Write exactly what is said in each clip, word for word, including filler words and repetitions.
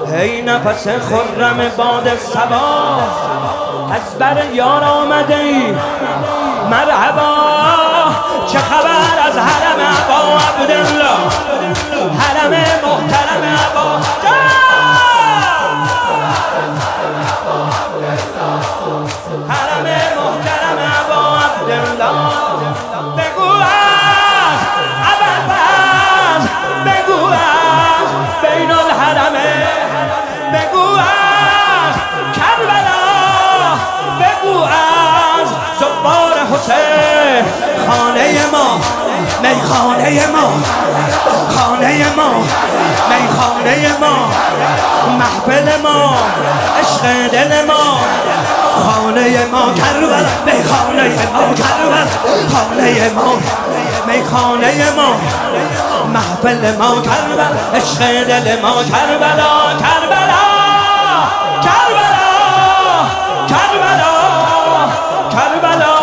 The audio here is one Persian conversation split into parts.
ای نفس خرم باد صبا از بر یار آمده ای مرحبا. چه خبر از حرم ابا عبدالله، حرم محترم ابا حرم محترم ابا عبدالله. بگو از ابوالفضل، بگو از بین الحرمه، بگو از کربلا، بگو از زبار حسین. خانه ما میخانه ما، خانه ما میخانه ما، محفل ما عشق دل ما. خانه ما کربلا، میخانه ما کربلا، خانه ما میخانه ما، محفل ما کربلا، عشق دل ما کربلا. کربلا کربلا کربلا کربلا.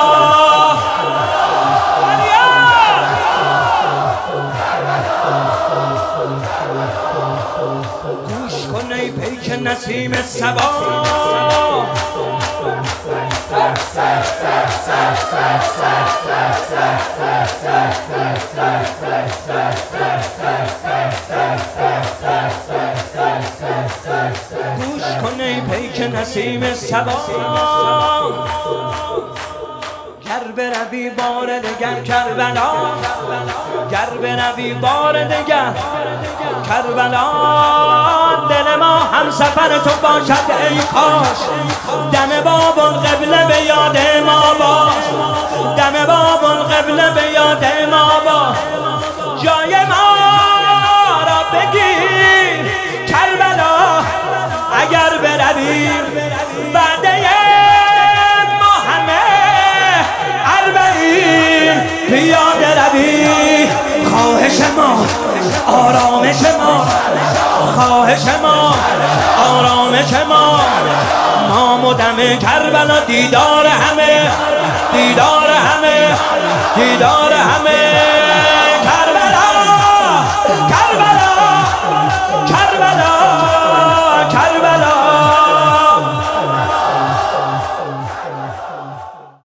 گوش کن ای پیک نسیم صبا، گوش کن ای پیک نسیم صبا. گر بروی بار دگر کربلا، گر بروی بار دگر کربلا. دل ما هم سفر تو باشد ای کاش، دم باب القبله به یاد ما باش، دم باب القبله به یاد ما باش. جای ما را بگیر کربلا، اگر بروی بعد ما همه اربعین پیاده روی. خواهش ما آرامش ما، خواهش ما آرامش ما، نام و دم کربلا. دیدار همه، دیدار همه، دیدار همه.